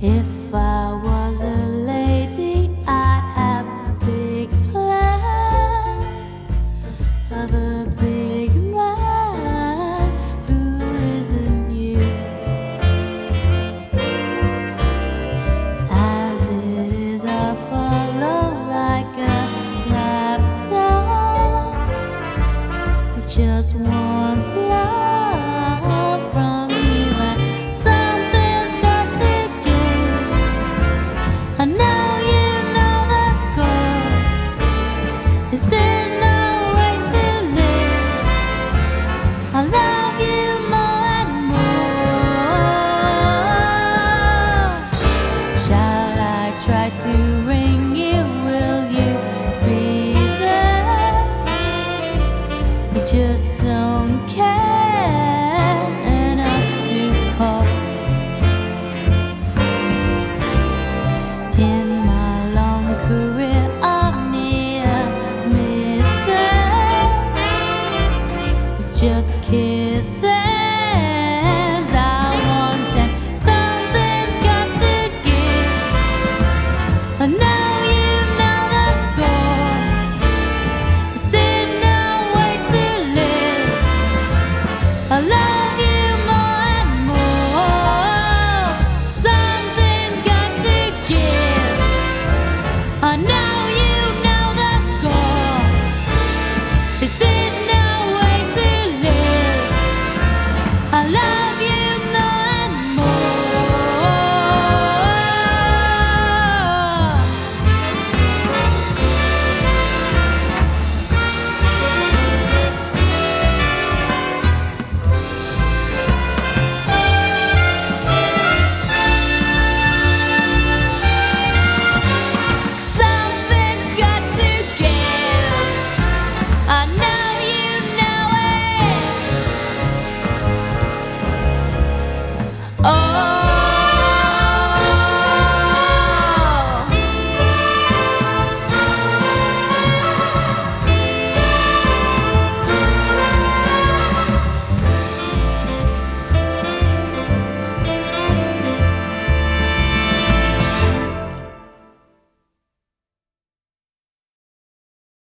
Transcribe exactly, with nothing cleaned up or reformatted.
If I was a lady, I'd have big plans of a big man who isn't you. As it is, I follow like a lapdog who just wants love from you. And something's got to give. I know you know the score. This is no way to live. I love you more and more. Shall I try to ring you? Will you be there? You just don't care enough to call. In my long career of near misses, it's just kisses